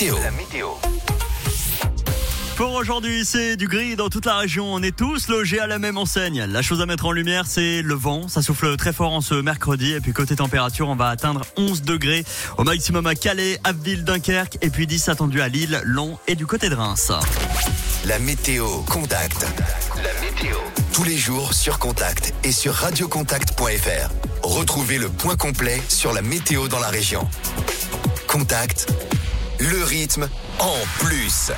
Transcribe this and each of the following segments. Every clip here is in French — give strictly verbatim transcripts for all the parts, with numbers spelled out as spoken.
météo. La météo. Pour aujourd'hui, c'est du gris dans toute la région. On est tous logés à la même enseigne. La chose à mettre en lumière, c'est le vent. Ça souffle très fort en ce mercredi. Et puis côté température, on va atteindre onze degrés au maximum à Calais, Abbeville, Dunkerque. Et puis dix attendu à Lille, Lons et du côté de Reims. La météo Contact. La météo. Tous les jours sur Contact et sur radiocontact point f r. Retrouvez le point complet sur la météo dans la région. Contact, le rythme en plus.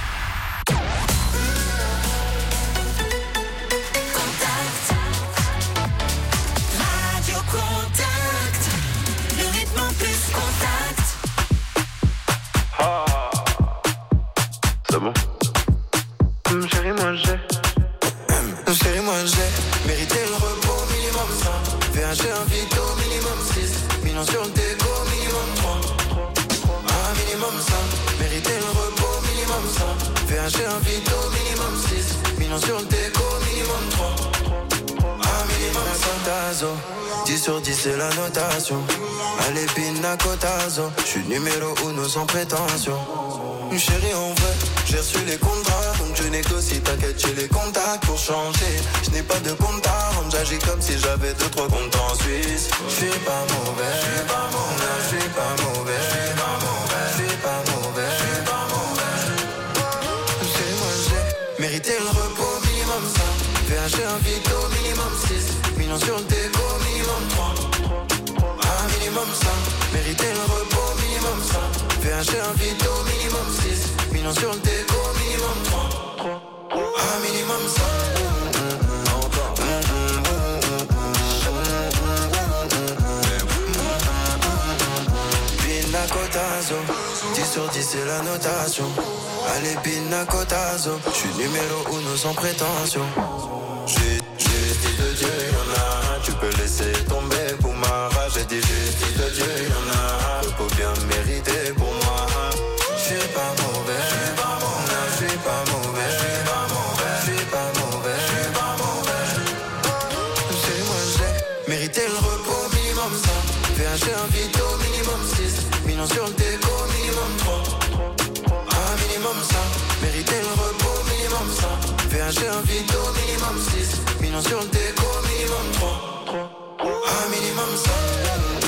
C'est bon. Hum, chérie, moi j'ai. Hum, chérie, moi j'ai mérité le repos minimum cinq. V un G, un vito minimum six. Millions sur le déco minimum trois. Un minimum cinq. Mérité le repos minimum cinq. V un G, un vito minimum six. Millions sur le déco minimum trois. Un minimum cinq. Tazo. dix sur dix c'est la notation. Allez, pina cotazo. J'suis numéro uno sans prétention. Chérie, en vrai, j'ai reçu les contrats, donc je négocie, t'inquiète, j'ai les contacts pour changer. Je n'ai pas de compte à rendre, j'agis comme si j'avais deux, trois comptes en Suisse. Je suis pas mauvais, je suis pas mauvais, je suis pas mauvais, je suis pas mauvais, je suis pas mauvais, je suis pas mauvais. Chérie, moi j'ai mérité le repos minimum cinq. V un G, un vito minimum six. Millions sur le déco minimum trois. Un minimum cinq. Mérité le repos minimum cinq. V un G, un vito minimum six. Millions sur le déco minimum trois. Un minimum cinq. Pina cotazo. dix sur dix c'est la notation. Allez, pina cotazo. J'suis numéro uno sans prétention. J'ai justice de Dieu, y'en a. Tu peux laisser tomber pour ma rage. J'ai dit justice de Dieu, y'en a. Repos bien mérité pour moi. J'suis pas mauvais, j'suis pas mauvais, j'suis pas mauvais, j'suis pas mauvais, j'suis pas mauvais, j'suis pas mauvais. Chérie, moi j'ai mérité le repos minimum cinq. V un G, un vito minimum six. Millions sur le déco minimum trois. Un minimum cinq. Mérité le repos minimum cinq. V un G, un vito minimum six. Millions sur le déco minimum trois. Un minimum cinq.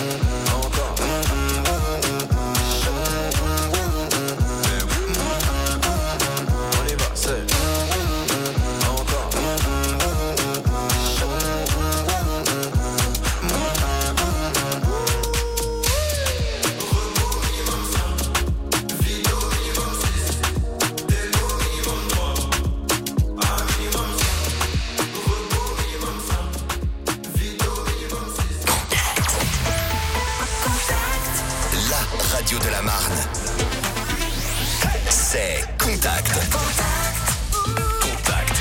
Radio de la Marne. C'est Contact. Contact.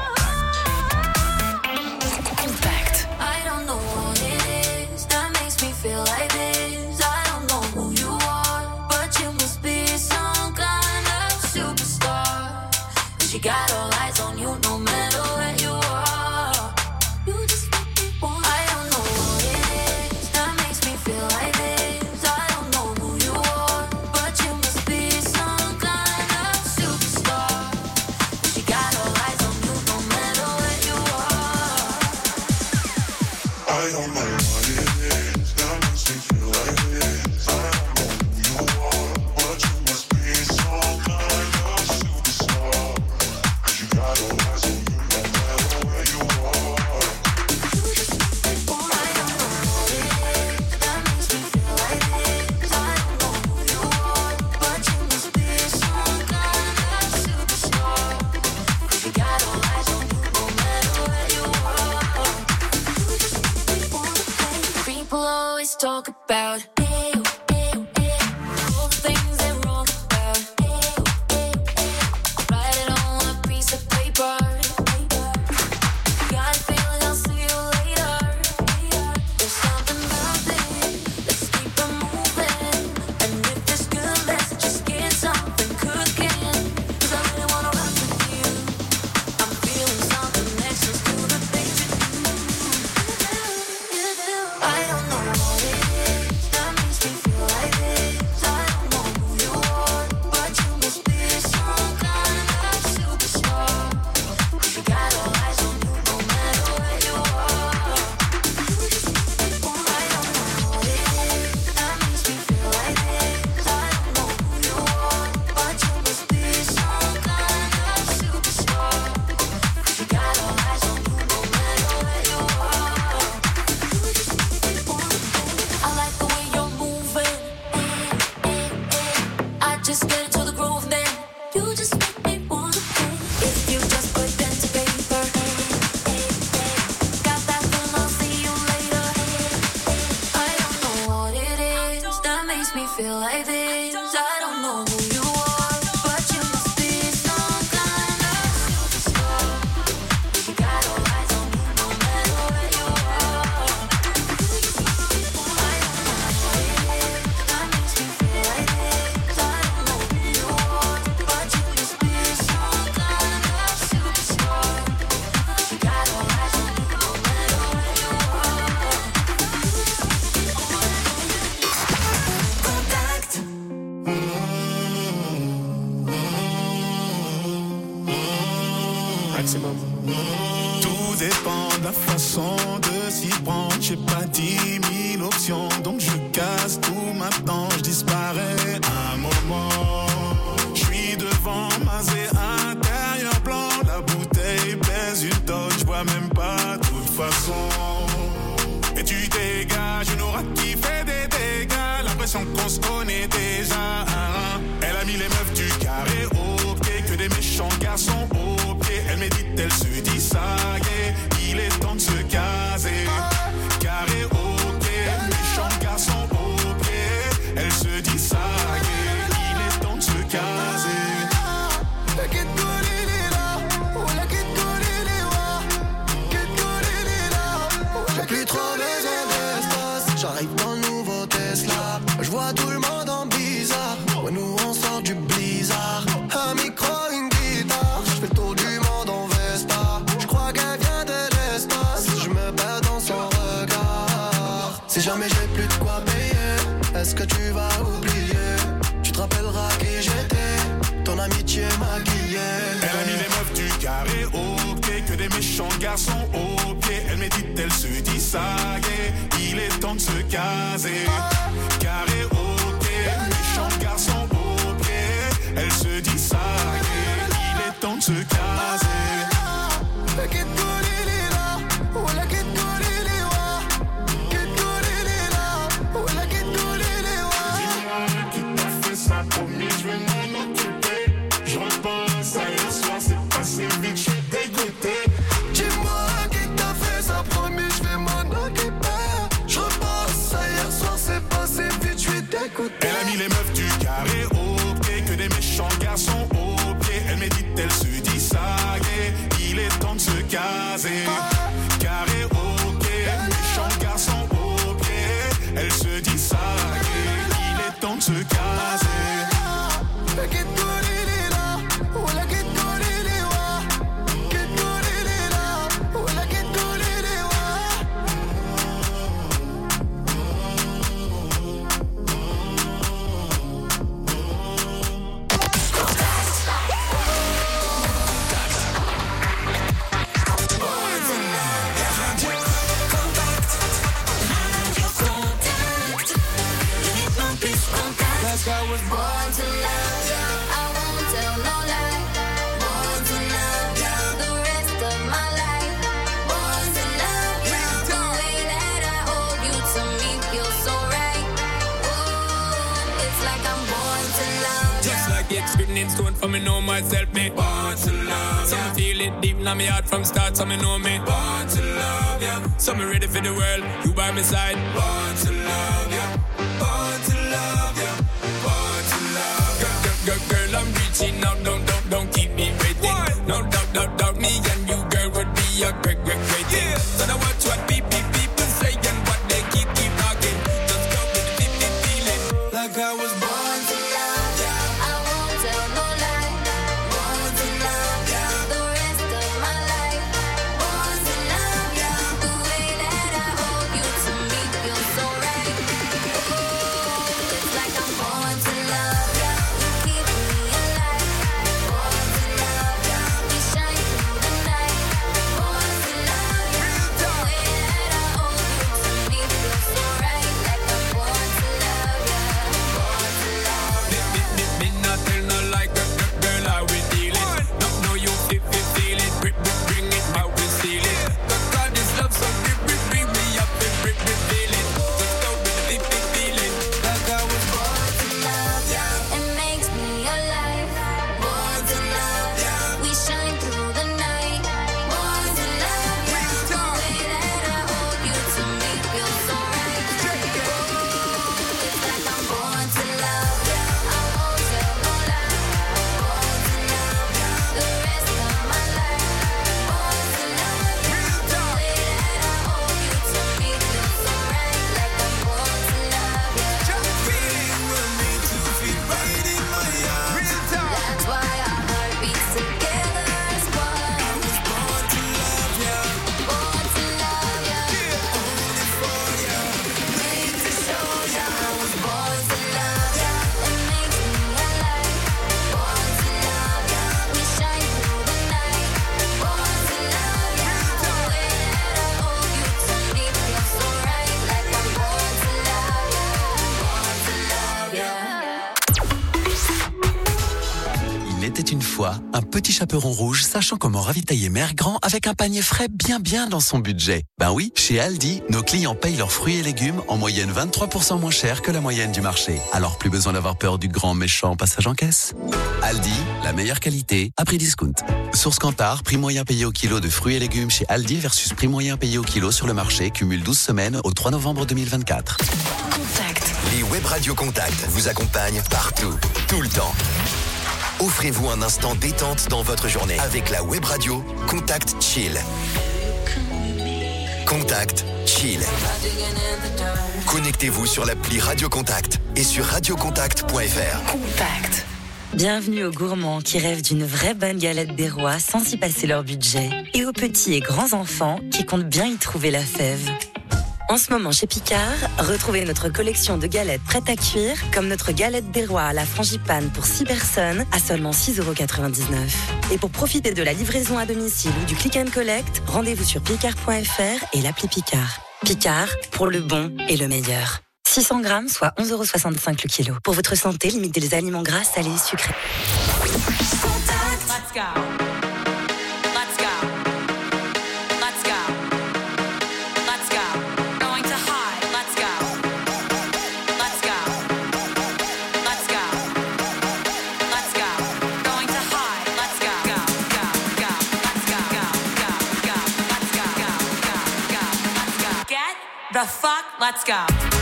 Contact. I don't know what it is that makes me feel like this. I don't know who you are, but you must be some kind of superstar. 'Cause you got all eyes on you no matter where you are. You just make me want. I don't know what it is that makes me feel like this. I don't know who you are, but you must be some kind of superstar. 'Cause you got all eyes on you no matter where you are. I don't know what it is that makes me feel like this. I don't know who you are, but you must be some kind of superstar. 'Cause you got all eyes on you no matter where you are. You just make me want. I don't know what it is that makes me feel like this. I don't know who you are, but you must be some kind of superstar. 'Cause you got all eyes on you no matter where you are. You just make me want. People always talk about you, you, you, all the things they're wrong about you, you, you. Write it on a piece of paper. Got a feeling I'll see you later. There's something about this. Let's keep it moving. And if it's good, let's just get something cooking. 'Cause I really wanna rock with you. I'm feeling something next to the things you do. You do, you do. I don't know what it is that maximum. Tout dépend de la façon de s'y prendre. J'ai pas dix mille options, donc je casse tout maintenant. Je disparais à un moment. Je suis devant Mazé, intérieur blanc. La bouteille pèse une tonne, je bois même pas de toute façon. Et tu dégages une aura qui fait des dégâts. L'impression qu'on se connaît déjà. Elle a mis les meufs du carré au pied, que des méchants garçons au pied. Elle médite, elle se dit ça y est, il est temps de se caser. Carré au pied, méchants garçons au pied. Elle se dit ça y est, il est temps de se caser. J'ai plus trop besoin d'espace. J'arrive dans le nouveau Tesla. Je vois tout le monde en bizarre. Ouais, nous on sort du blizzard. Un micro, une guitare. Je fais le tour du monde en Vespa. Je crois qu'elle vient de l'espace. Je me perds dans son regard. Si jamais j'ai plus de quoi payer, est-ce que tu vas oublier? Tu te rappelleras qui j'étais. Ton amitié maquillée. Elle a mis les meufs du carré au pied, que des méchants garçons au pied. Elle médite, elle se dit ça y est, il est temps de se caser. Carré au pied, méchants garçons au pied. Elle se dit ça y est, il est temps de se caser. Elle a mis les meufs du carré au pied, que des méchants garçons au pied. Elle médite, elle se dit ça y est, il est temps de se caser. Carré au pied, méchants garçons au pied. Elle se dit ça y est, il est temps de se caser. I was born to love you. I won't tell no lie. Born to love you the rest of my life. Born to love you. The way that I hold you to me feels so right. Ooh, it's like I'm born to love you. Just like it's written in stone for me know myself, me born to love you. So me feel it deep in my heart from start, so me know me born to love you. So me ready for the world, you by my side. Born to love you. Born to love you. Girl, girl, I'm reaching out, don't, don't, don't keep me waiting. What? No doubt, doubt, doubt, me and you, girl, would be a great, great, great thing. Yeah. So now watch what people, people say and what they keep, keep talking. Just go with the deep, deep feeling. Like I was born to love ya. I won't tell no lie. Born to love ya the rest of my life. Born to love ya the way that I hold you to me feels so right. Ooh, it's like I'm born to love. Born to love. était une fois un petit chaperon rouge sachant comment ravitailler Mère Grand avec un panier frais bien bien dans son budget. Ben oui, chez Aldi, nos clients payent leurs fruits et légumes en moyenne vingt-trois pour cent moins cher que la moyenne du marché. Alors plus besoin d'avoir peur du grand méchant passage en caisse. Aldi, la meilleure qualité à prix discount. Source Kantar, prix moyen payé au kilo de fruits et légumes chez Aldi versus prix moyen payé au kilo sur le marché, cumule douze semaines au trois novembre deux mille vingt-quatre. Contact. Les web radios Contact vous accompagnent partout, tout le temps. Offrez-vous un instant détente dans votre journée avec la web radio Contact Chill. Contact Chill. Connectez-vous sur l'appli Radio Contact et sur radio contact point f r. Contact. Bienvenue aux gourmands qui rêvent d'une vraie bonne galette des rois sans y passer leur budget. Et aux petits et grands enfants qui comptent bien y trouver la fève. En ce moment chez Picard, retrouvez notre collection de galettes prêtes à cuire, comme notre galette des rois à la frangipane pour six personnes à seulement six euros quatre-vingt-dix-neuf. Et pour profiter de la livraison à domicile ou du click and collect, rendez-vous sur picard point f r et l'appli Picard. Picard, pour le bon et le meilleur. six cents grammes, soit onze euros soixante-cinq le kilo. Pour votre santé, limitez les aliments gras, salés et sucrés. Let's go. Let's go. Let's go. Let's go. Going to high. Let's go. Let's go. Let's go. Let's go. Going to high. Let's go. Go, go, go. Let's go. Go, go, go. Let's go. Go, go, go. Let's go. Get the fuck. Let's go.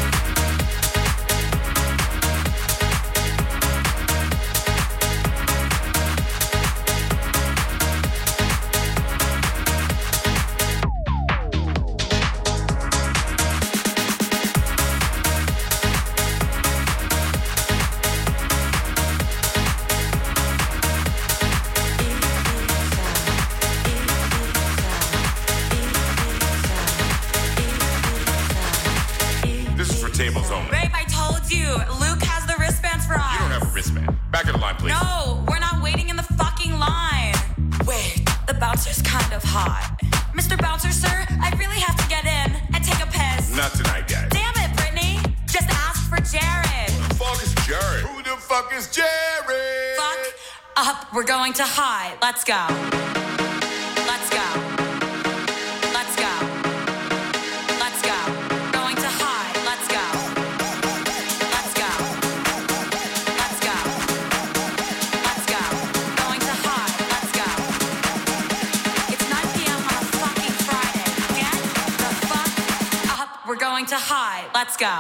Tables only. Babe, I told you. Luke has the wristbands for us. You don't have a wristband. Back of the line, please. No, we're not waiting in the fucking line. Wait, the bouncer's kind of hot. Mister Bouncer, sir, I really have to get in and take a piss. Not tonight, guys. Damn it, Brittany. Just ask for Jared. Who the fuck is Jared? Who the fuck is Jared? Fuck up. We're going to high. Let's go. Let's go. Let's go. Let's go. Going to high. Let's go. Let's go. Let's go. Let's go. Going to high. Let's go. It's nine p.m. on a fucking Friday. Get the fuck up. We're going to high. Let's go.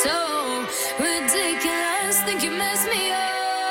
so ridiculous. Think you messed me up.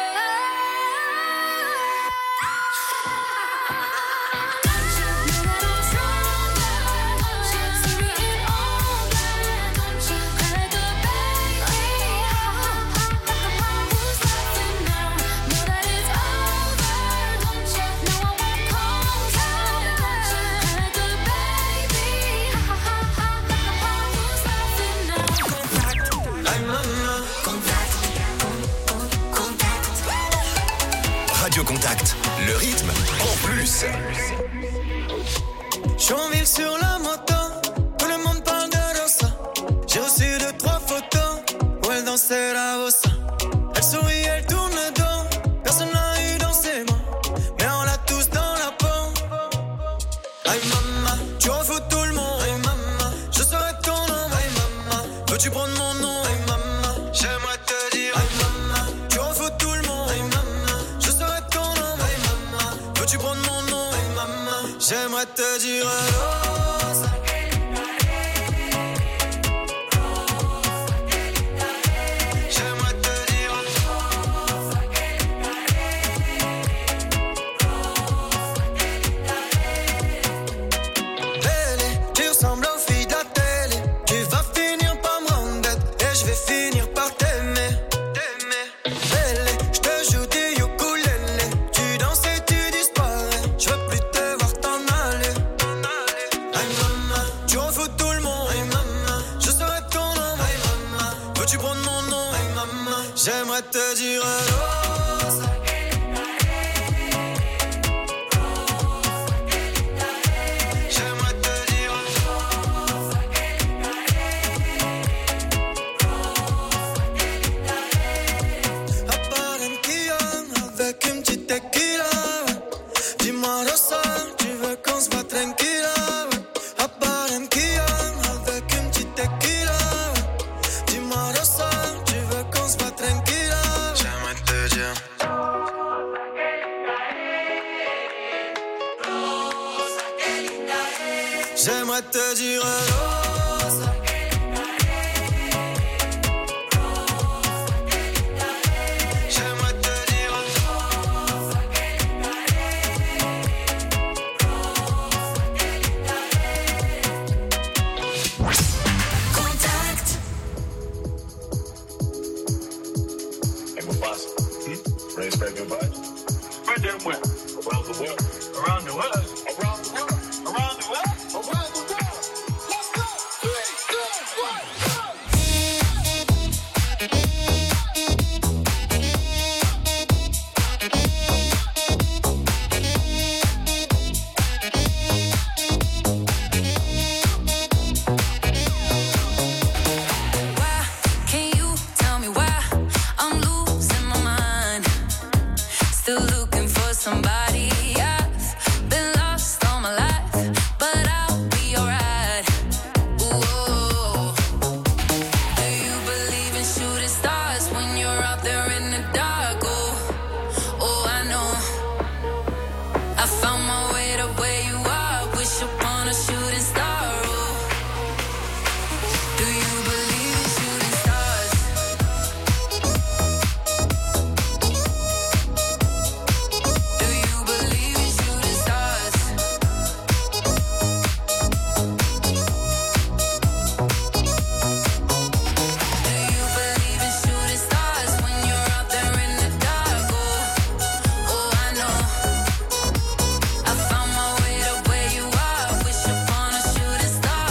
Radio Contact, le rythme en plus. Je suis en ville sur la moto, tout le monde parle de Rosa. J'ai reçu deux, trois photos où elle dansait la bossa. Elle sourit, elle tourne le dos, personne n'a eu dans ses mains, mais on l'a tous dans la peau. Aïe maman, tu en fous tout le monde. Aïe maman, je serai ton homme. Aïe maman, veux-tu prendre mon nom? Aïe maman, j'aimerais te dire. Aïe maman, tu en fous tout le monde. Aïe maman, je serai ton homme. Aïe maman, veux-tu prendre mon nom? Aïe maman, j'aimerais te dire. Rosa. J'aimerais te dire. Belle, tu ressembles aux filles de la télé. Tu vas finir par me rendre bête et je vais finir par t'aimer. Belle, je te joue du ukulélé. Tu danses et tu disparais. Je veux plus te voir t'en aller. Aïe maman, tu en fous tout le monde. Aïe maman, je serai ton homme. Aïe maman, veux-tu prendre mon nom? Aïe maman, j'aimerais te dire. Rosa. J'aimerais te dire. À Barranquilla, avec une petite tequila, ouais. Dis-moi Rosa, tu veux qu'on se voit tranquilla, ouais. À Barranquilla, avec une petite tequila, ouais. Dis-moi Rosa, tu veux qu'on se voit tranquilla. J'aimerais te dire. J'aimerais te dire. Rosa. J'aimerais te dire. Contact. Hey, Mufasa. Hmm? Ready to spread good vibes? Spread them where? Around the world. Around the world? Around the world. Around the world? Around the world. Let's go. Three, two, one, go. Why can't you tell me why I'm losing my mind? Still looking for somebody. I've been lost all my life, but I'll be alright. Ooh. Do you believe in shooting stars when you're out there in the dark? Oh, oh, I know. I found my way to where you are. Wish upon a shooting star. Oh. Do you believe in shooting stars? Do you believe in shooting stars? Do you believe in shooting stars when you're out there in the dark? Oh, oh, I know. I found my way to where you are. Wish upon a shooting star.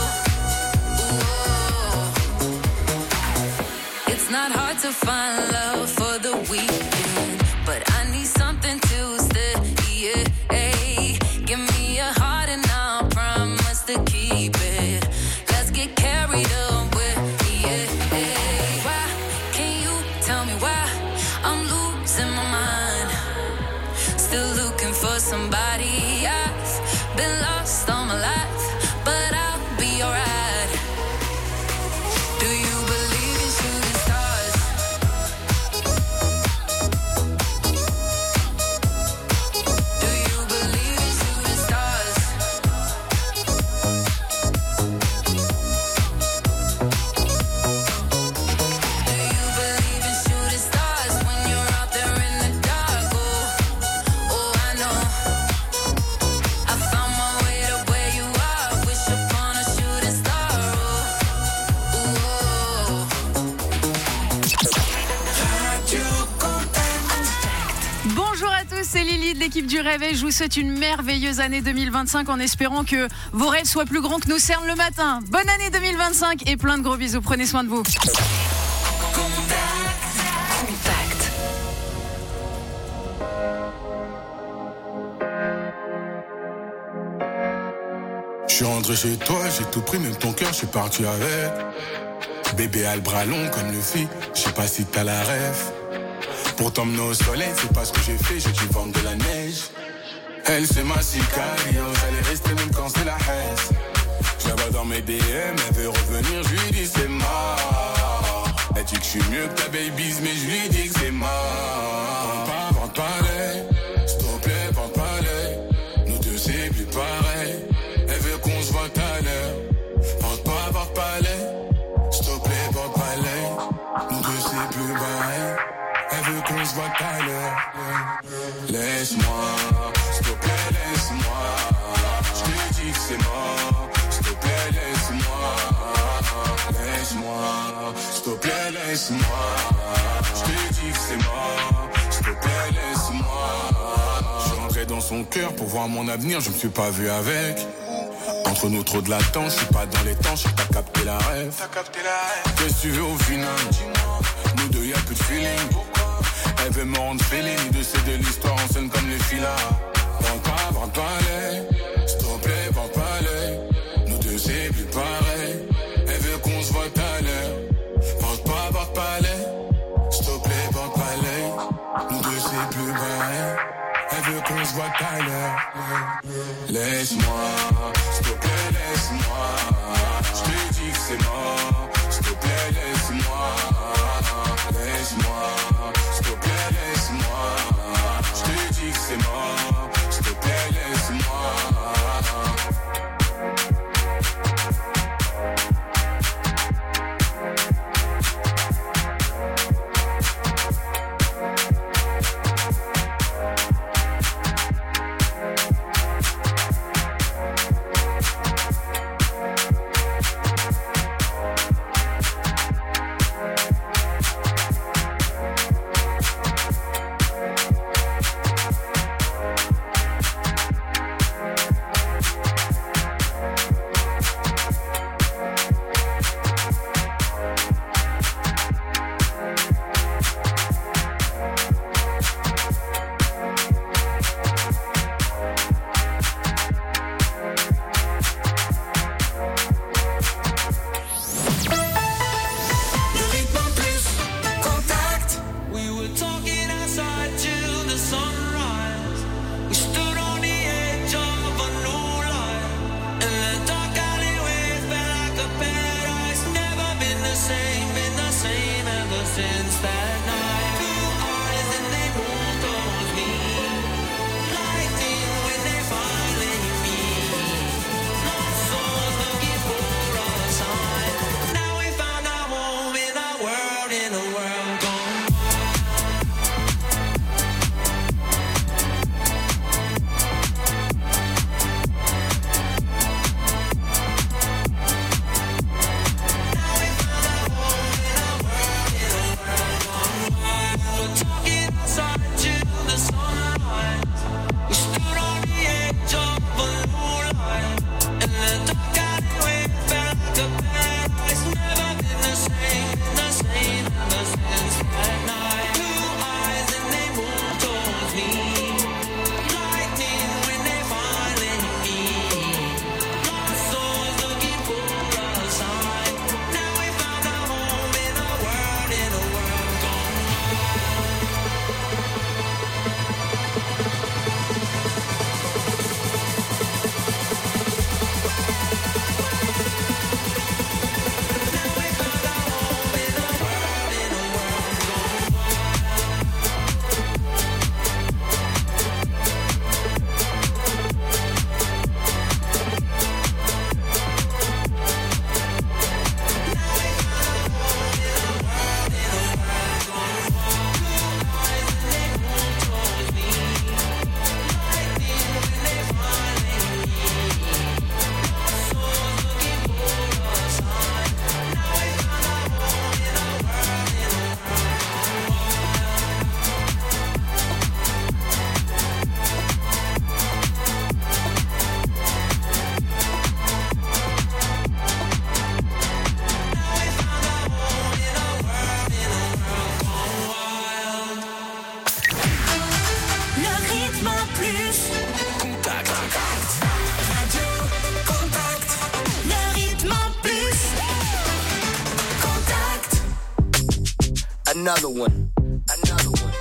Oh, ooh. It's not hard to find love for the weekend, but I need something to stay. Yeah, hey. Give me a heart and I'll promise to keep it. Let's get carried away. Yeah, hey. Why can't you tell me why I'm losing my mind? Still looking for somebody. I've been lost all my life, but I'll be alright. Do you believe in shooting stars? Do you believe in shooting stars? l'équipe du Réveil, je vous souhaite une merveilleuse année deux mille vingt-cinq en espérant que vos rêves soient plus grands que nos cernes le matin. Bonne année deux mille vingt-cinq et plein de gros bisous. Prenez soin de vous. Je suis rentré chez toi, j'ai tout pris, même ton cœur, je suis parti avec. Bébé a le bras long comme le fit, je sais pas si t'as la rêve. Pour t'emmener au soleil, c'est pas ce que j'ai fait, j'ai dû vendre de la neige. Elle c'est ma sicario, j'allais rester même quand c'est la haine. Je la vois dans mes D M, elle veut revenir, je lui dis c'est mort. Elle dit que je suis mieux que ta baby's, mais je lui dis que c'est mort. Pas, vente pas l'œil, s'il te plaît, vente pas l'œil. Nous deux c'est plus pareil. Elle veut qu'on se voit tout à l'heure. Vente pas, vente pas l'œil. S'il te plaît, vente pas l'œil. Nous deux c'est plus pareil. Elle veut qu'on se voit tout à l'heure. Laisse-moi, s'il te plaît, laisse-moi. Je te dis que c'est mort. S'il te plaît, laisse-moi. Laisse-moi, s'il te plaît, laisse-moi. Je te dis que c'est mort. S'il te plaît, laisse-moi. Je suis rentré dans son cœur pour voir mon avenir, je me suis pas vu avec. Entre nous trop de latence, je suis pas dans les temps, je t'as capté la rêve. Qu'est-ce que tu veux au final? Nous deux y'a plus de feeling. Elle veut me rendre feeling, de c'est de l'histoire en scène comme les filas. Vente pas, vente pas l'œil. S'il te plaît, vente pas l'œil. Nous deux c'est plus pareil. Elle veut qu'on se voit tout à l'heure. Vente pas, vente pas l'œil. S'il te plaît, vente pas l'œil. Nous deux c'est plus pareil. Elle veut qu'on se voit tout à l'heure. Laisse-moi, s'il te plaît, laisse-moi. Je te dis que c'est mort. S'il te plaît, laisse-moi. Laisse-moi, s'il te plaît, laisse-moi. Je te dis que c'est mort. S'il te plaît, laisse-moi. another one, another one.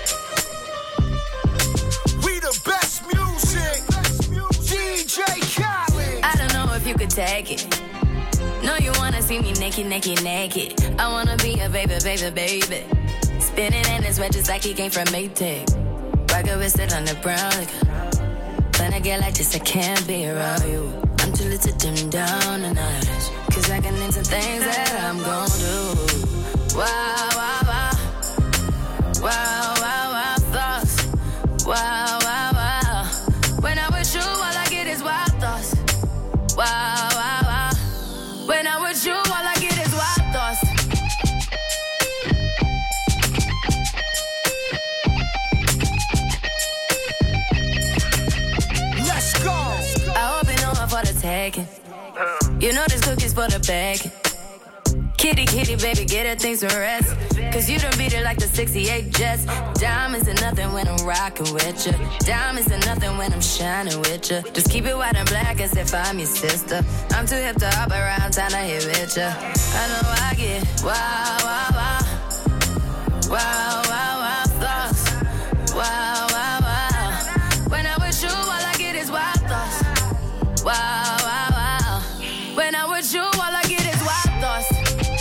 We the best music, D J Khaled. I don't know if you could take it. No, you wanna see me naked, naked, naked. I wanna be a baby, baby, baby. Spinning in his red just like he came from Maytag. Rocket with it on the brown liquor. When I get like this, I can't be around you. I'm too little to dim down the night. Cause I can name some things that I'm gon' do. Wow, wow, wow. Wow, wow, wow, thoughts. Wow, wow, wow. When I'm with you, all I get is wild thoughts. Wow, wow, wow. When I'm with you, all I get is wild thoughts. Let's go. I hope you know I'm for the taking. You know this cookie's for the bag. Kitty, kitty, baby, get her things to rest. Cause you done beat it like the sixty-eight Jets. Diamonds are nothing when I'm rockin' with you. Diamonds are nothing when I'm shining with you. Just keep it white and black as if I'm your sister. I'm too hip to hop around, time to hit with ya. I know I get wow, wow, wow. Wow, wow, wow, thoughts. Wow, wow, wow. When I'm with you, all I get is wild thoughts. Wow, wow, wow. When I'm with you, all I get is wild thoughts.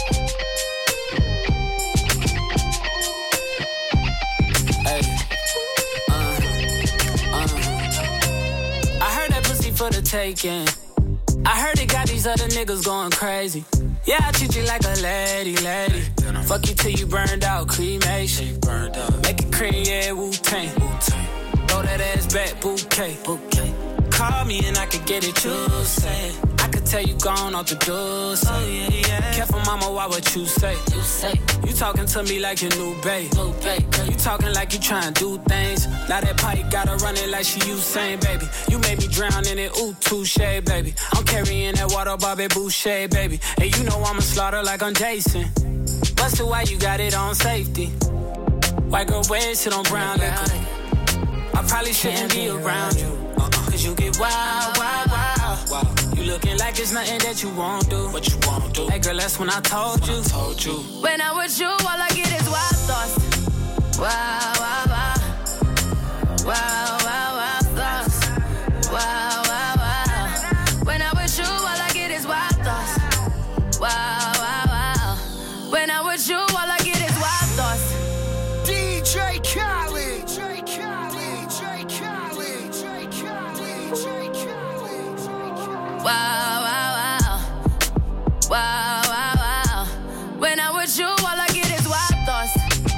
For the taking. I heard it got these other niggas going crazy. Yeah, I treat you like a lady, lady. Fuck you till you burned out, cremation. Make it cream, yeah, Wu-Tang. Throw that ass back, bouquet. Call me and I could get it, you say. I could tell you gone off the door, say. Oh, yeah, yeah. Careful, mama, why what you say? You say. You talking to me like your new babe. New babe. You talking like you trying to do things. Now that pipe gotta run it like she Usain, baby. You made me drown in it, ooh, touche, baby. I'm carrying that water, Bobby Boucher, baby. And you know I'ma slaughter like I'm Jason. Busted, why you got it on safety? White girl, wear shit on brown liquor. I probably shouldn't be around you. Cause you get wild, wild, wild, wild. You looking like it's nothing that you won't do. What you won't do. Hey girl, that's when I told you. I told you. When I'm with you, all I get is wild thoughts. Wow, wow, wow. Wow, wow, wow, thoughts. Wow, wow, wow. When I'm with you, all I get is wild thoughts. Wow, wow, wow. When I'm with you, all I get is wild thoughts. D J Khaled. Wow, wow, wow. Wow, wow, wow. When I'm with you, all I get is wild thoughts.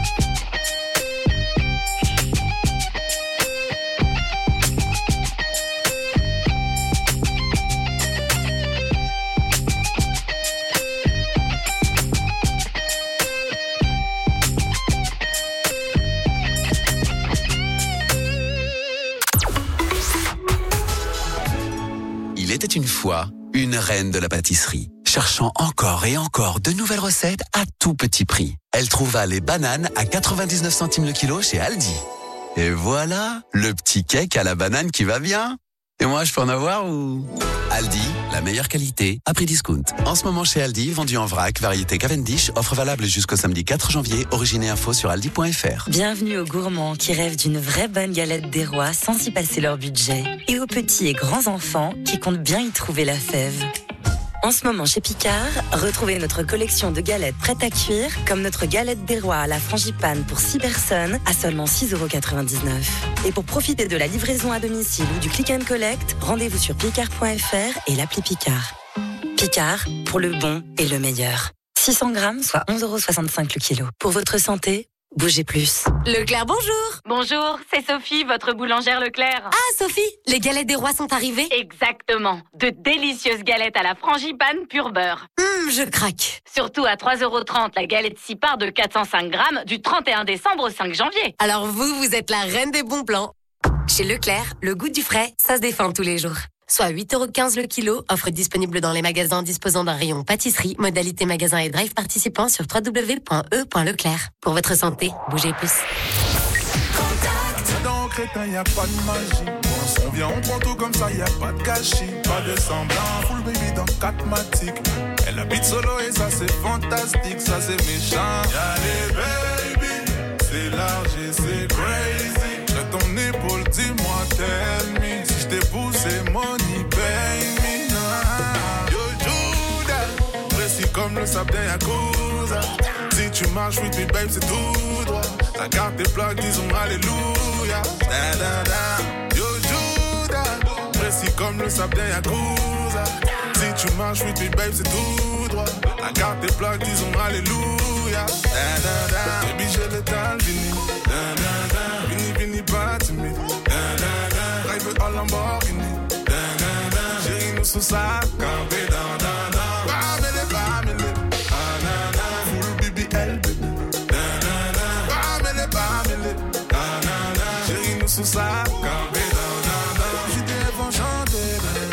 Il était une fois une reine de la pâtisserie, cherchant encore et encore de nouvelles recettes à tout petit prix. Elle trouva les bananes à quatre-vingt-dix-neuf centimes le kilo chez Aldi. Et voilà, le petit cake à la banane qui va bien. Et moi, je peux en avoir ou... Aldi, la meilleure qualité, à prix discount. En ce moment chez Aldi, vendu en vrac, variété Cavendish, offre valable jusqu'au samedi quatre janvier, origine et info sur aldi point f r. Bienvenue aux gourmands qui rêvent d'une vraie bonne galette des rois sans y passer leur budget. Et aux petits et grands enfants qui comptent bien y trouver la fève. En ce moment chez Picard, retrouvez notre collection de galettes prêtes à cuire, comme notre galette des rois à la frangipane pour six personnes à seulement six euros quatre-vingt-dix-neuf. Et pour profiter de la livraison à domicile ou du click and collect, rendez-vous sur picard point f r et l'appli Picard. Picard, pour le bon et le meilleur. six cents grammes, soit onze euros soixante-cinq le kilo. Pour votre santé, bougez plus. Leclerc, bonjour. Bonjour, c'est Sophie, votre boulangère Leclerc. Ah, Sophie, les galettes des rois sont arrivées? Exactement. De délicieuses galettes à la frangipane pur beurre. Hum, je craque. Surtout à trois euros trente, la galette six parts de quatre cent cinq grammes du trente et un décembre au cinq janvier. Alors vous, vous êtes la reine des bons plans. Chez Leclerc, le goût du frais, ça se défend tous les jours. Soit huit euros quinze le kilo, offre disponible dans les magasins disposant d'un rayon pâtisserie, modalité magasin et drive participants sur w w w point e point leclerc. Pour votre santé, bougez plus. Dans crétin, y a pas de magie. On s'en vient, on prend tout comme ça, y a pas de gâchis. Pas de semblant, full baby dans quatre matiques. Elle habite solo et ça c'est fantastique, ça c'est méchant. Y'a les belles. sable d'un Yakuza. Si tu marches, oui, puis babe, c'est tout droit. Ta carte est plaque, disons alléluia. Da, da, da. Yo, Judas, précis comme le sable d'un Yakuza. Si tu marches, oui, puis babe, c'est tout droit. Ta carte est plaque, disons alléluia. Da, da, da. Baby, j'ai le temps, vini. Da, da, da. Vini, vini, pas timide. Da, da, da. Drive en Lamborghini. Da, da, da. Chérie, nous sous sa campé. Da, da, da. Bamele, bamele. Ah, da, da. Full B B L, baby. Da, da, da. Bamele, bamele. Ah, da, da. Chérie, nous sous sa campé. Da, da, da. J'ai des rêves enchantés.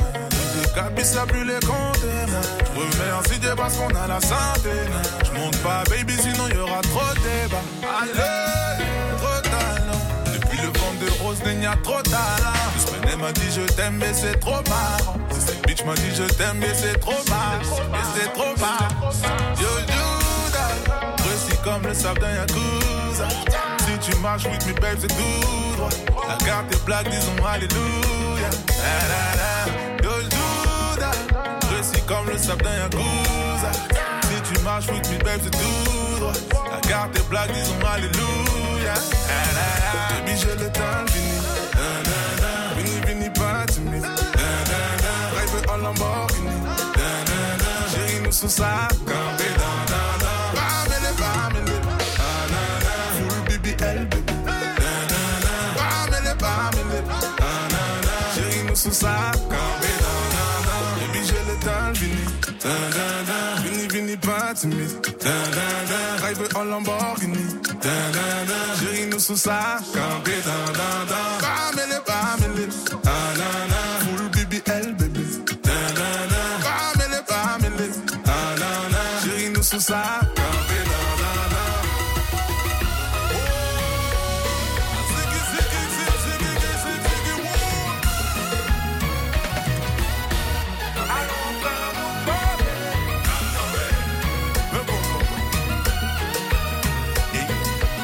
Des cabis, ça plus les compter. Je remercie Dieu parce qu'on a la santé. Je monte pas, baby, sinon y'aura trop de débat. Allez, trop talent. Depuis le vent de rose, il y a trop de talent. Ce semaine m'a dit je t'aime, mais c'est trop marrant. Cette bitch m'a dit je t'aime, mais c'est trop marrant. Mais c'est trop marrant. Yo, Judas, précis comme le sable d'un Yakuza. Si tu marches with me, babe, c'est tout droit. La carte est black, disons alléluia. La, la, la. Yo, Judas, précis comme le sable d'un Yakuza. Si tu marches with me, babe, c'est tout droit. La carte est black, disons alléluia. La, la, la. Baby, j'ai le temps, fini. La, la, la. Vini, vini, pas timide. La, la, la. Drive en Lamborghini. La, la, la. Chérie, nous sous sa campé. La, la, la. Bamele, bamele. La, la, la. Full B B L, baby. La, la, la. Bamele, bamele. La, la, la. Chérie, nous sous sa campé. La, la, la. Baby, j'ai le temps, fini. Da, da, da. Vini, vini, pas timide. Da, da, da. Drive en Lamborghini. Da, da, da. Chérie, nous sous sa campé. Da, da, da. Bamele, bamele. Da, da, da. Full B B L, baby. Da, da, da. Bamele, bamele. Da, da, da. Chérie, nous sous sa campé. Da, da, da. Ziggy, ziggy, ziggy, ziggy, ziggy, ziggy, woo. Allons faire mon bébé. Le bon, bon, bon. Yeah.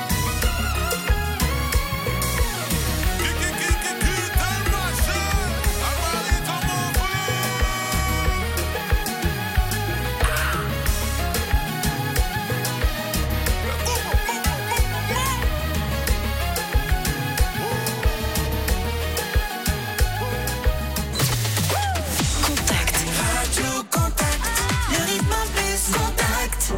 Qui, qui, qui, qui, qui, t'as le marché. Alvaro, t'as mon Contact. Radio Contact. Le rythme en plus. Contact.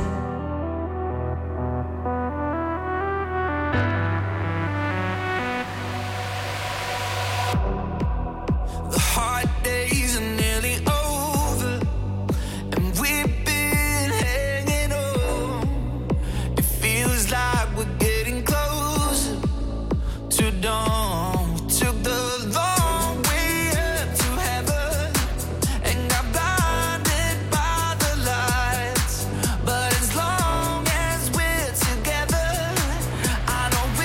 The hard days are nearly over, and we've been hanging on. It feels like we're getting closer to dawn. We took the long way up to heaven and got blinded by the lights. But as long as we're together, I know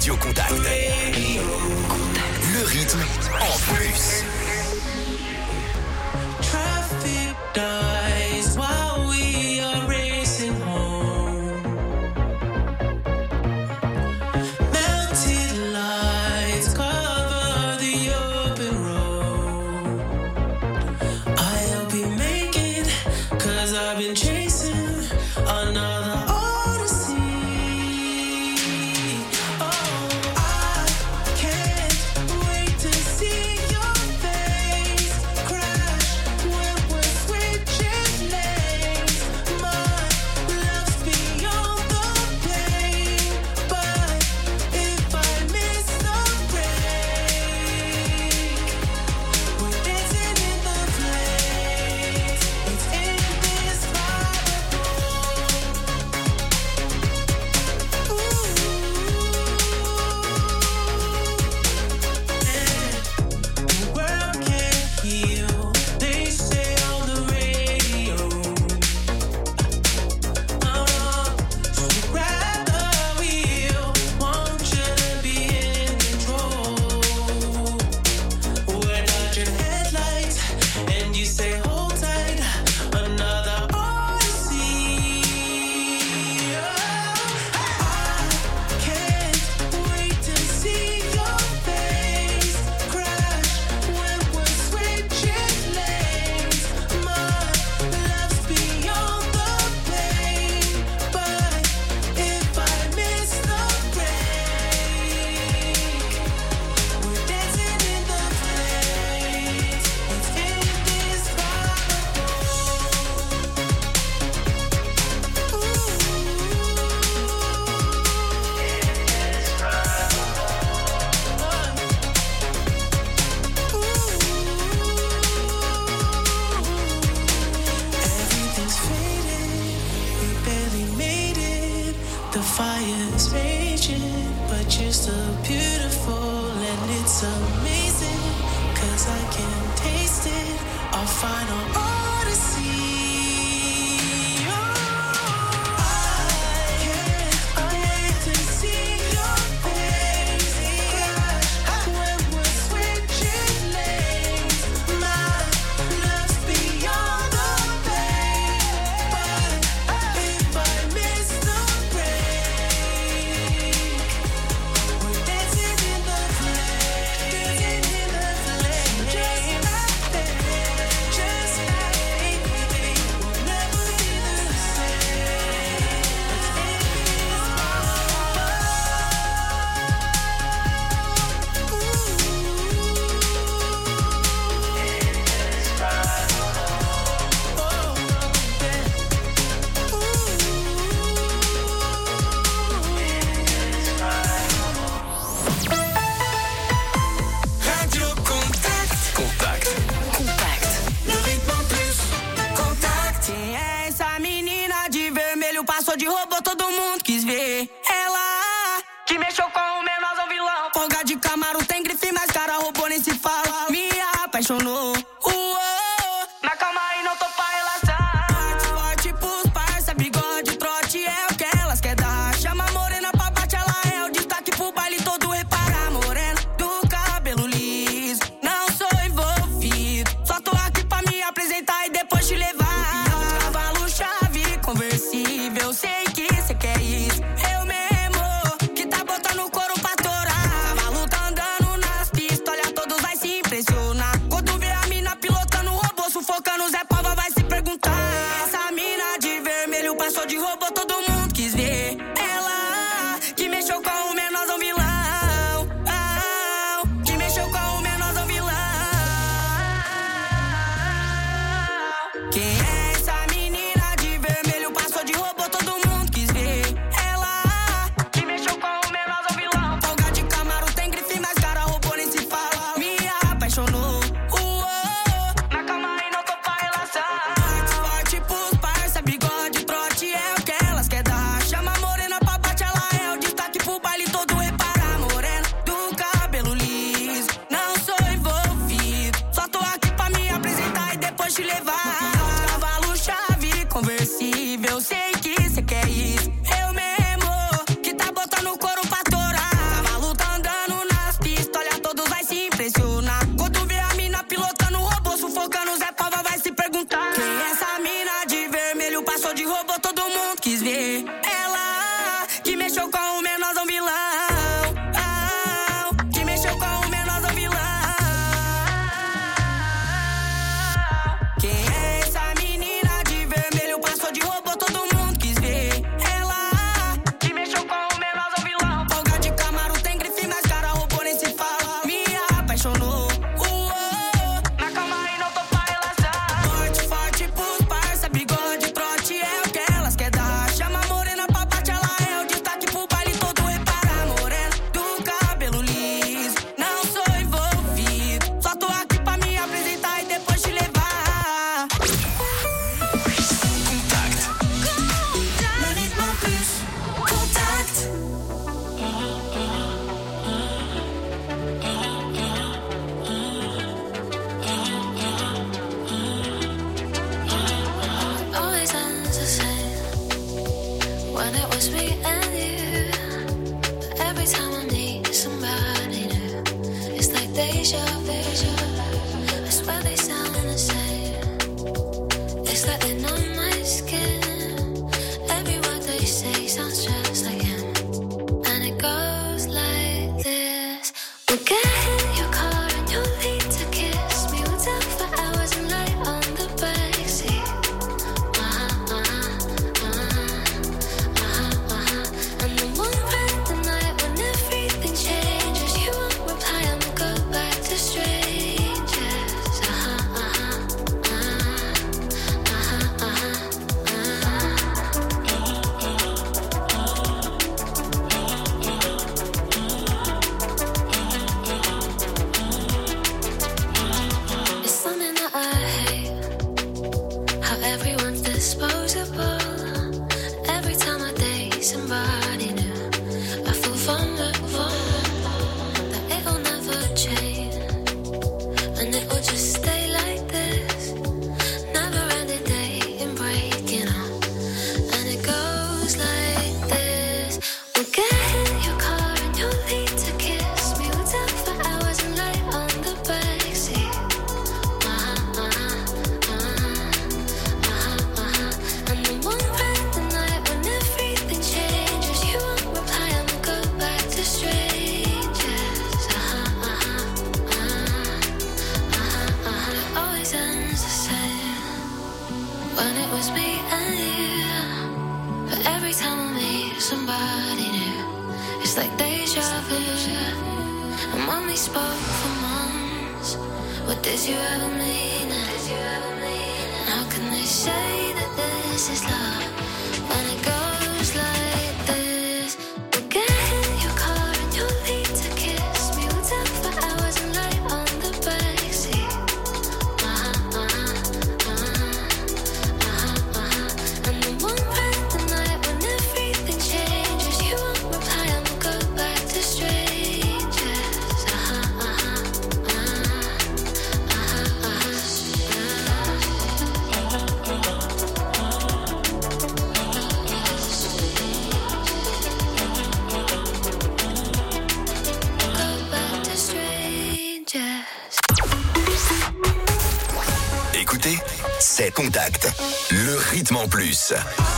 Radio Contact. Le rythme en plus. Traffic dies while we are racing home. Melted lights cover the open road. I'll be making, cause I've been chasing another odyssey. Oh, I can't wait to see your face crash when we're switching lanes. My love's beyond the pain, but if I miss the break, we're dancing in the flames. It's indescribable. The world can't heal, they say on the radio. Uh, so grab the wheel, want you to be in control. We're dodging headlights, and you say hold tight, another odyssey. I can't wait to see your face crash when we're switching lanes. My love's beyond the pain, but if I miss the break, we're dancing in the flames. It's indescribable. Everything's faded, we barely made it. The fire's raging, but you're still beautiful, and it's amazing, cause I can taste it. Our final odyssey. Oh, I can't wait to see your face crash when we're switching lanes. My love's beyond the pain, but if I miss the break, we're dancing in the flames, dancing in the flames, just like that, just like we'll never be the same. Radio Contact. Contact. Contact. Le rythme en plus. Contact. Quem é essa menina de vermelho? Passou de robô, todo mundo quis ver. Ela que mexeu com o menosão vilão. Folga de Camaro, tem grife, mas cara robô nem se fala. Me apaixonou. Uou, mas calma aí, não tô pra relação. Forte, forte pros parça, bigode, trote é o que elas quer dar. Chama a morena pra bate, ela é o destaque pro baile todo. Repara, morena do cabelo liso. Não sou envolvido, só tô aqui pra me apresentar e depois te levar. Cavalo chave, conversível, sei que cê quer isso. Eu mesmo, que tá botando couro pra torar. Cavalo tá andando nas pistas, olha, todos vai se impressionar. Quando vê a mina pilotando o robô, sufocando, Zé Pava vai se perguntar. Essa mina de vermelho passou de robô, todo mundo quis ver. Ela que mexeu com o menorzão vilão. Ah, que mexeu com o menorzão vilão. Quem é essa menina de vermelho? Passou de robô, todo mundo quis ver. Ela que mexeu com o menorzão vilão. Folga de Camaro, tem grife, mas cara robô nem se fala. Me apaixonou. Uou, mas calma aí, não tô pra relação. Forte, forte pros parça, bigode, trote é o que elas quer roubou, todo mundo quis ver. Ela que mexeu com o menorzão vilão. Ah, que mexeu com o menorzão vilão. Quem é essa menina de vermelho? Passou de robô, todo mundo quis ver. Ela que mexeu com o menorzão vilão. Folga de Camaro tem grife, mas cara robô nem se fala. Me apaixonou. Uou, na cama e não tô pra relaxar. Forte, forte pros parça, bigode, trote é o que elas quer dar. Chama a morena pra bate, ela é o destaque pro baile todo. Repara, morena do cabelo liso. Não sou envolvido, só tô aqui pra me apresentar e depois te levar. Always ends the same when it was me and you. But every time I need somebody new, it's like deja vu. I swear they sound the same. It's like they know my skin. Every word they say sounds just like him, and it goes like this. We'll get in your car and you'll need to kiss me. We'll talk for hours and lie on the backseat. And then we'll rent the night when everything changes. You won't reply, I'ma go back to strangers. Uh-huh, uh-huh, uh-huh, uh-huh, uh-huh. It's something that I hate, how everyone's disposable. Every time I date somebody new, I feel vulnerable, that it'll never change, and it will just stay like this. Never ending dating, breaking up, and it goes like this. We'll get in your car and you'll need to kiss me. We'll talk for hours and lie on the backseat. Uh-huh, uh-huh, uh-huh, uh-huh. And then we'll rent the night when everything changes. You won't reply, I'ma go back to strangers. Uh-huh, uh-huh, uh-huh, uh-huh, uh-huh. It always ends the same when it was me and you. But every time I meet somebody new, it's like deja vu. And when we spoke for months, what did you ever mean? And how can they say that this is love when it goes like this? We'll get in your car and you'll need to kiss me. We'll talk for hours and lie on the backseat. Uh-huh, uh-huh, uh-huh, uh-huh, uh-huh. And then we'll rent the night when everything changes. You won't reply, I'ma go back to strangers. Uh-huh, uh-huh, uh-huh, uh-huh, go back to strangers. Écoutez, c'est Contact, le rythme en plus.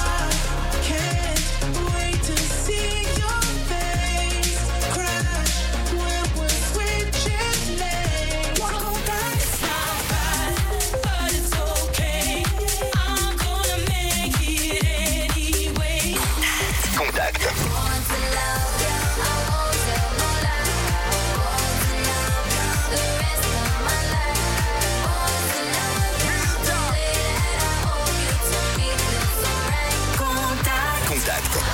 Contact. Contact.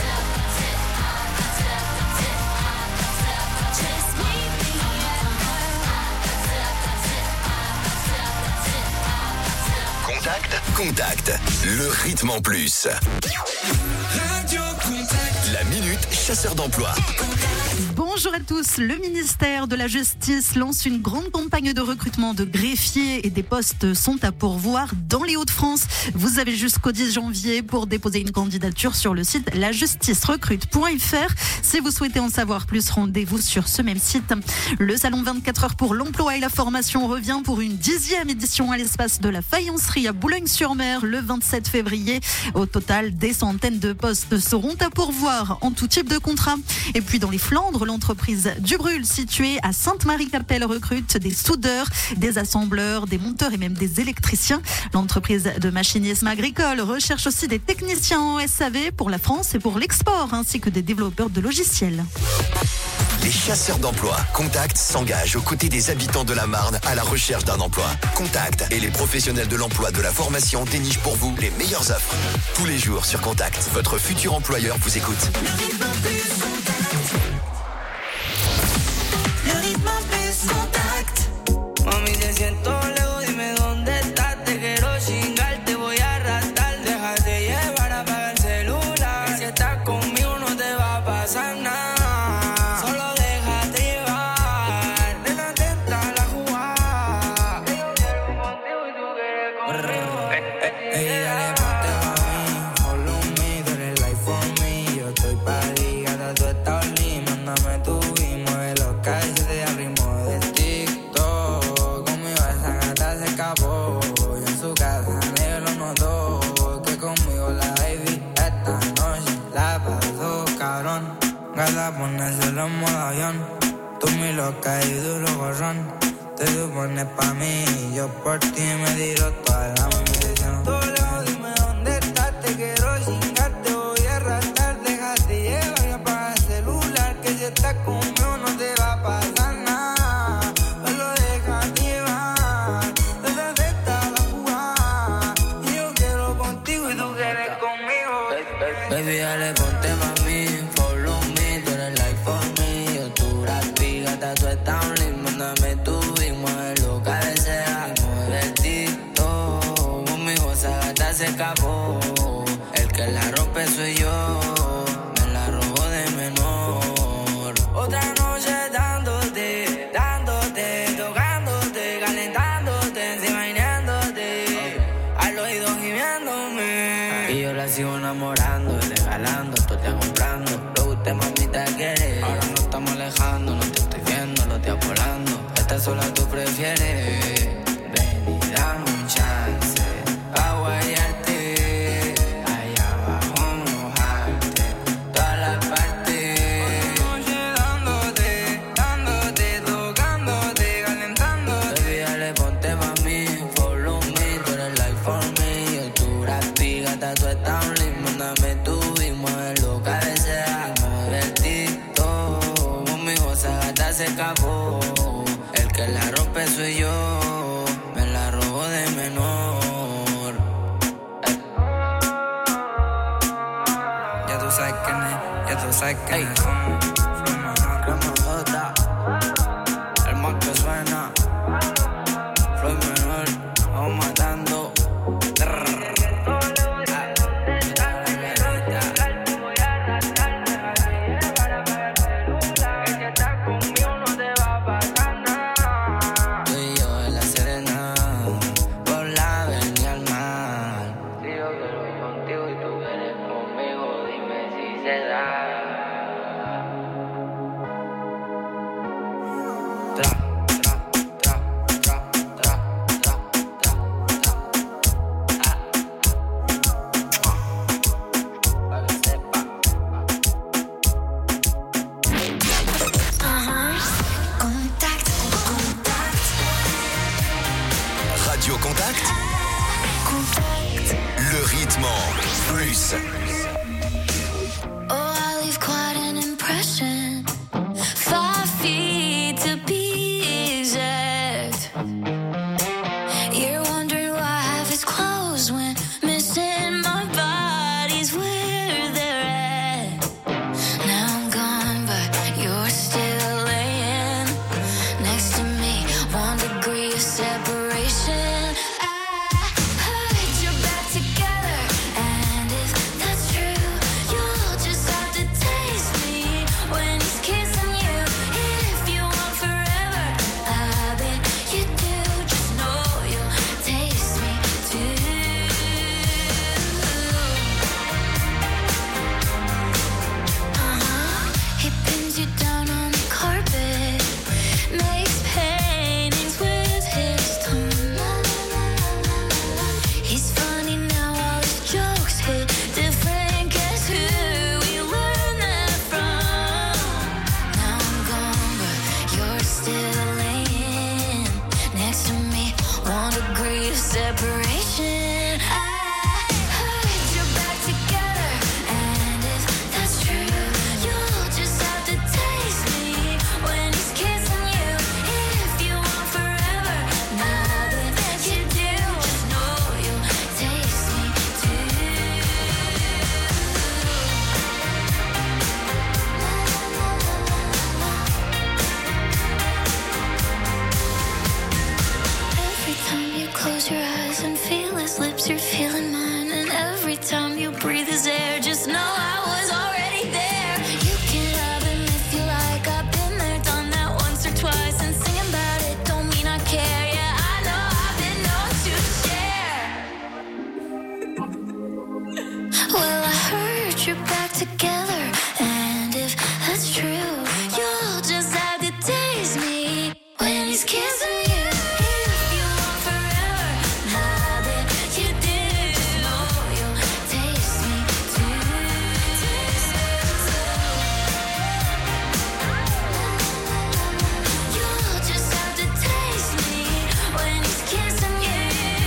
Contact. Contact. Le rythme en plus. Radio Contact. La minute chasseur d'emploi. Bonjour Bonjour à tous. Le ministère de la Justice lance une grande campagne de recrutement de greffiers et des postes sont à pourvoir dans les Hauts-de-France. Vous avez jusqu'au dix janvier pour déposer une candidature sur le site la justice recrute point f r. Si vous souhaitez en savoir plus, rendez-vous sur ce même site. Le salon vingt-quatre heures pour l'emploi et la formation revient pour une dixième édition à l'espace de la Faïencerie à Boulogne-sur-Mer le vingt-sept février. Au total, des centaines de postes seront à pourvoir en tout type de contrat. Et puis dans les Flandres, l'entreprise Dubrul, située à Sainte-Marie-Capelle, recrute des soudeurs, des assembleurs, des monteurs et même des électriciens. L'entreprise de machinisme agricole recherche aussi des techniciens en S A V pour la France et pour l'export, ainsi que des développeurs de logiciels. Les chasseurs d'emploi Contact s'engagent aux côtés des habitants de la Marne à la recherche d'un emploi. Contact et les professionnels de l'emploi de la formation dénichent pour vous les meilleures offres. Tous les jours sur Contact, votre futur employeur vous écoute. Le ritmo plus Contact. Mami, te siento lejos, dime dónde estás. Te quiero chingar, te voy a arrastrar. Déjate llevar, apaga el celular. Que si estás conmigo no te va a pasar nada. Solo déjate llevar. Ven atenta a la jugada. Yo quiero contigo y tú quieres conmigo. Ey, dale, ponte pa' mí. Follow me, tú eres life for me. Yo estoy pa' ti, gata, tú estás lindo. Mándame tu y mueve los calles de al ritmo del TikTok. Conmigo esa gata se escapó. Y en su casa negro lo notó. Que conmigo la baby esta noche la pasó cabrón. Gata, ponérselo en modo avión. Tú mi loca y duro gorrón. Te supones pa' mí y yo por ti me tiro toda la misión. Tú lejos, dime dónde estás. Te quiero chingar, te voy a arrastrar. Déjate llevar y apaga el celular. Que si estás conmigo no te va a pasar nada. Solo déjate llevar. Desde esta la jugada. Y yo quiero contigo y tú quieres conmigo. Baby, dale, ponte pa' mí. Follow me, tú eres like for me. Yo tu rapi, gata, tú estás un link. Mándame tu y muévelo, cabecea. Mueve el TikTok. Conmigo esa gata se escapó. El que la rompe soy yo. Me la robo de menor. Otra noche dándote, dándote, tocándote, calentándote, encima imaginándote. Al oído gimiéndome. Y yo la sigo enamorando y regalando, tú te comprando. Lo que usted mamita quiere. Ahora no estamos alejando, no te estoy viendo, lo estoy apolando. Esta sola tú prefieres. Ven y dame un chance pa' guayarte. Allá abajo mojarte toda la parte. Noche dándote, dándote, tocándote, calentándote. Baby, dale, ponte pa' mí. Follow me, tú eres like for me. Yo tu rapi, gata, tú estás un link. Mándame tu y muévelo, cabecea. Mueve el TikTok. Conmigo esa gata se escapó. El que la rompe soy yo. Me la robo de menor. Eh. Ya tú sabes quién es, ya tú sabes quién es. Flama, flama, jota. El más que suena. Floyd menor, vamos matando. Tú y yo en la Serena, por la avenida al mar. Si yo quiero ir contigo y tú quieres conmigo, dime si se da. Tra, tra, tra, tra, tra, tra, tra, tra. Ah. Pa' que sepa. Contact, contact, Radio Contact, le rythme en plus. Oh, I leave quite an impression. Five feet to be exact. You're wondering why half is closed when missing my body's where they're at. Now I'm gone, but you're still laying next to me. One degree of separation. I put your back together, and if that's just know I was already there. You can love him if you like. I've been there, done that once or twice, and singing about it don't mean I care. Yeah, I know I've been known to share. Well, I heard you're back together, and if that's true, you'll just have to taste me when he's kissing you. If you want forever, now that you did, know you'll taste me too. Taste me too. You'll just have to taste me when he's kissing you.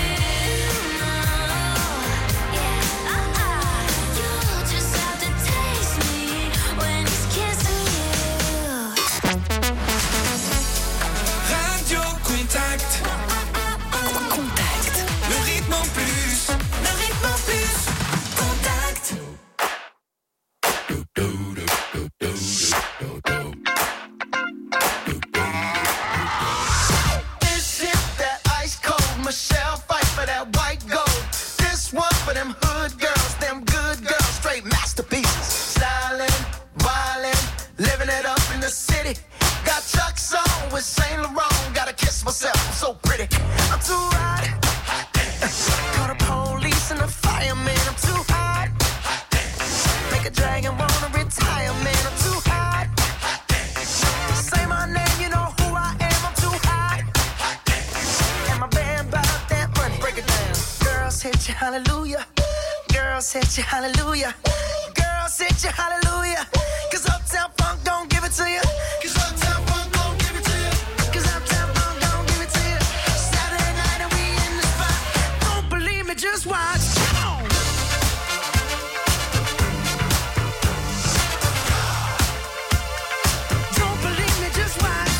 Yeah, uh-uh. You'll just have to taste me when he's kissing you. Radio Contact. Contact. Le rythme en plus. Le rythme en plus. Contact. This shit that ice cold. Michelle fight for that white gold. This one for them hood girls, them good girls, straight masterpieces. Stylin', wildin', living it up in the city. Got Chuck's on with Saint Laurent. Gotta kiss myself, I'm so pretty. I'm too hot. Call the police and the fireman. I'm too hot. Make a dragon wanna retire, man. I'm too hot. Say my name, you know who I am. I'm too hot. And my band bought that money. Break it down. Girls hit you, hallelujah. Girls hit you, hallelujah. Girls hit you, hallelujah. Cause Uptown Funk don't give it to you. Cause Uptown Funk don't give it to you. Cause Uptown Funk don't give it to you. Saturday night and we in the spot. Don't believe me, just watch. Come on. Don't believe me, just watch.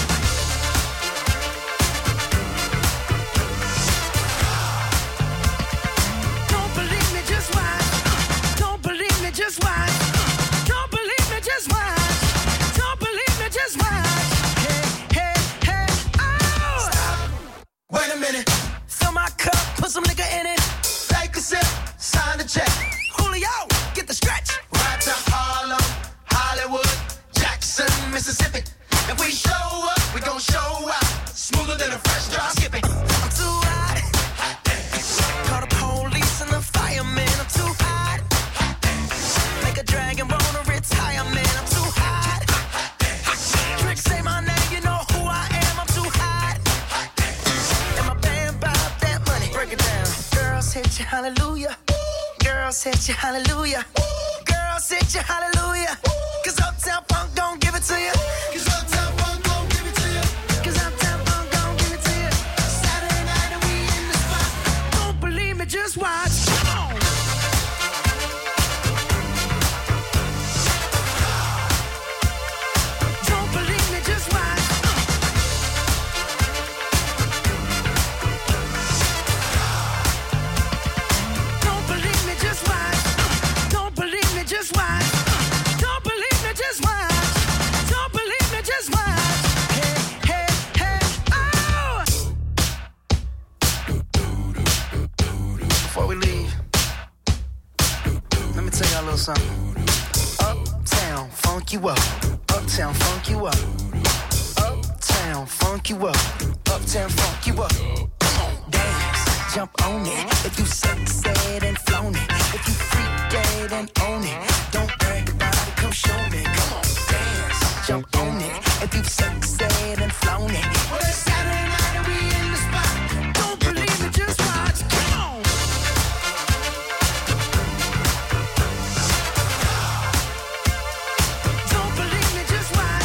Don't believe me, just watch. Don't believe me, just watch. Don't believe me, just watch. Don't believe me, just watch. Hey, hey, hey, oh! Stop. Wait a minute. Fill my cup, put some nigga in it. Take a sip, sign the check. Julio, get the stretch. Right to Harlem, Hollywood, Jackson, Mississippi. If we show up, we gon' show out. Smoother than a fresh drop. Skip it. I'm too hot. Call the police and the fireman. I'm too hot. Make a dragon wanna retire, man. I'm too hot. Tricks say my name, you know who I am. I'm too hot. And my band bought that money. Break it down. Girls hit you, hallelujah. Girls hit you, hallelujah. Girls hit you, hallelujah. Cause Uptown Funk don't give it to you. Cause Uptown Funk don't give it to you. Cause Uptown Funk don't give it to you. Saturday night and we in the spot. Don't believe me, just watch. Come on. Don't believe me, just watch. Don't believe me, just watch. Don't believe me, just watch. Don't believe me, just watch. Don't believe me, just watch. Hey, hey, hey, oh! Before we leave, let me tell y'all a little something. Uptown, funk you up. Uptown, funk you up. Uptown, funk you up. Uptown, funk you up. Come on, dance, jump on it. If you sexed and flown it. If you freak dead and own it. Don't brag about it, come show me. Come on, dance, jump on it. If you sexed and flown it. Well, it's Saturday night and we in the spot. Don't believe me, just watch. Come on. Don't believe me, just watch.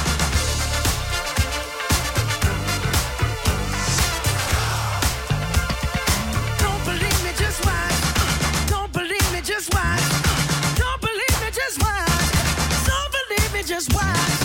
Don't believe me, just watch. Don't believe me, just watch. Don't believe me, just watch. Don't believe me, just watch.